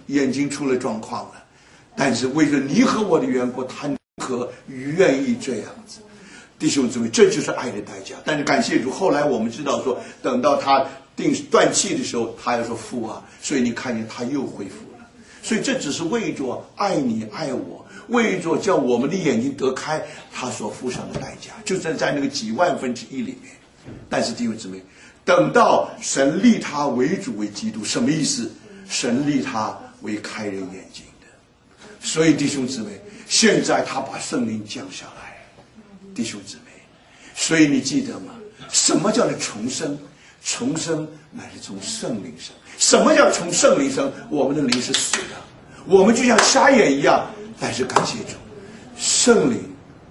眼睛出了状况了，但是为了你和我的缘故，他可愿意这样子。弟兄姊妹，这就是爱的代价。但是感谢主，后来我们知道说，等到他断气的时候，他要说父啊，所以你看见他又恢复了。所以这只是为着爱你爱我，为着叫我们的眼睛得开，他所付上的代价，就在那个几万分之一里面。但是弟兄姊妹，等到神立他为主为基督，什么意思？神立他为开人眼睛的。所以弟兄姊妹，现在他把圣灵降下来，弟兄姊妹，所以你记得吗？什么叫做重生？重生乃是从圣灵生。什么叫从圣灵生？我们的灵是死的，我们就像瞎眼一样。但是感谢主，圣灵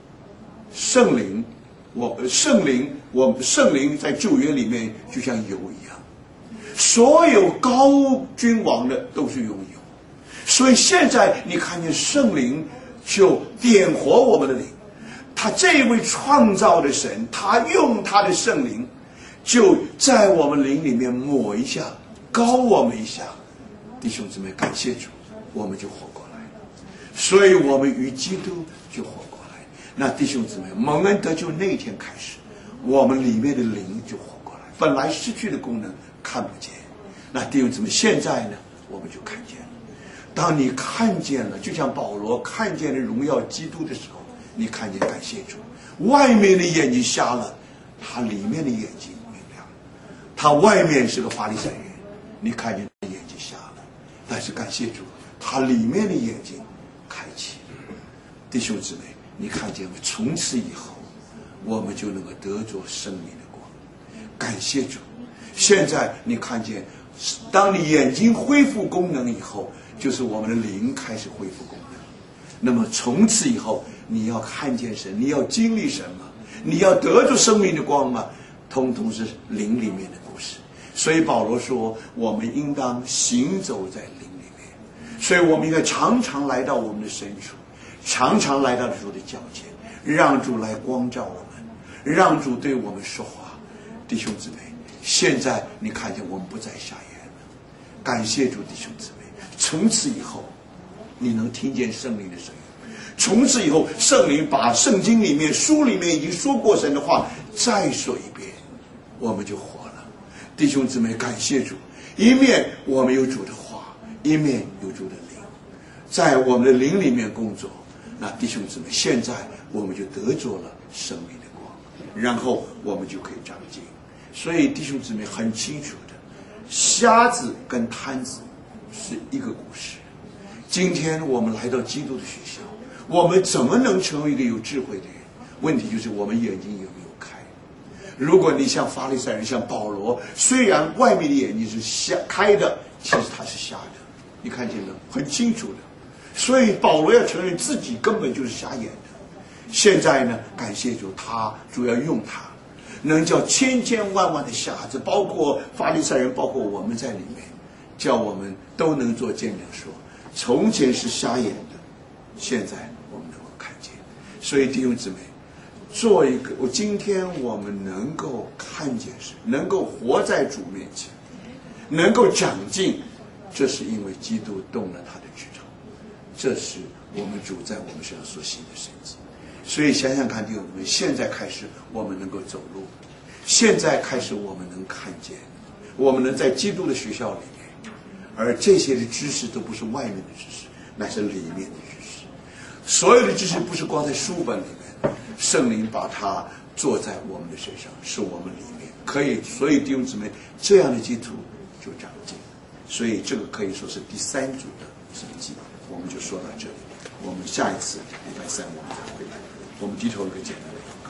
在旧约里面就像油一样，所有高君王的都是用油。所以现在你看见圣灵就点活我们的灵，他这一位创造的神，他用他的圣灵就在我们灵里面抹一下，膏我们一下。弟兄姊妹，感谢主，我们就活过来了。所以我们与基督就活过来。那弟兄姊妹，蒙恩得救那天开始，我们里面的灵就活过来，本来失去的功能看不见。那弟兄姊妹，现在呢，我们就看见了。当你看见了，就像保罗看见了荣耀基督的时候，你看见感谢主，外面的眼睛瞎了，他里面的眼睛明亮。他外面是个法利赛人，你看见他眼睛瞎了，但是感谢主，他里面的眼睛开启了。弟兄姊妹，你看见吗？从此以后，我们就能够得着生命的光。感谢主！现在你看见，当你眼睛恢复功能以后，就是我们的灵开始恢复功能。那么从此以后，你要看见神，你要经历什么？你要得着生命的光吗？通通是灵里面的故事。所以保罗说，我们应当行走在灵里面。所以我们应该常常来到我们的深处，常常来到主的脚前，让主来光照我们，让主对我们说话。弟兄姊妹，现在你看见我们不再瞎眼了。感谢主，弟兄姊妹，从此以后你能听见圣灵的声音。从此以后，圣灵把圣经里面书里面已经说过神的话再说一遍，我们就活了。弟兄姊妹，感谢主，一面我们有主的话，一面有主的灵在我们的灵里面工作。那弟兄姊妹，现在我们就得着了生命的光，然后我们就可以长进。所以弟兄姊妹很清楚的，瞎子跟瘫子是一个故事。今天我们来到基督的学校，我们怎么能成为一个有智慧的人？问题就是我们眼睛有没有开。如果你像法利赛人，像保罗，虽然外面的眼睛是开的，其实他是瞎的，你看见了，很清楚的。所以保罗要承认自己根本就是瞎眼的。现在呢，感谢主，他主要用他，能叫千千万万的瞎子，包括法利赛人，包括我们在里面，叫我们都能做见证说，从前是瞎眼的，现在我们能够看见。所以弟兄姊妹，做一个，今天我们能够看见神，能够活在主面前，能够长进，这是因为基督动了他的指头，这是我们主在我们身上所行的神迹。所以想想看，弟兄姊妹，现在开始我们能够走路，现在开始我们能看见，我们能在基督的学校里面，而这些的知识都不是外面的知识，乃是里面的知识。所有的知识不是光在书本里面，圣灵把它做在我们的身上，是我们里面可以。所以弟兄姊妹，这样的基督就长进。所以这个可以说是第三组的神迹，我们就说到这里。我们下一次礼拜三我们再回来，我们低头一个简单的祷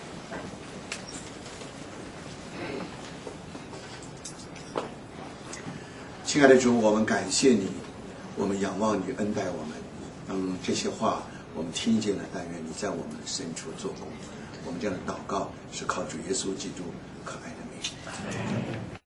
告。亲爱的主，我们感谢你，我们仰望你恩待我们。这些话我们听见了，但愿你在我们深处做工。我们这样的祷告是靠主耶稣基督可爱的名。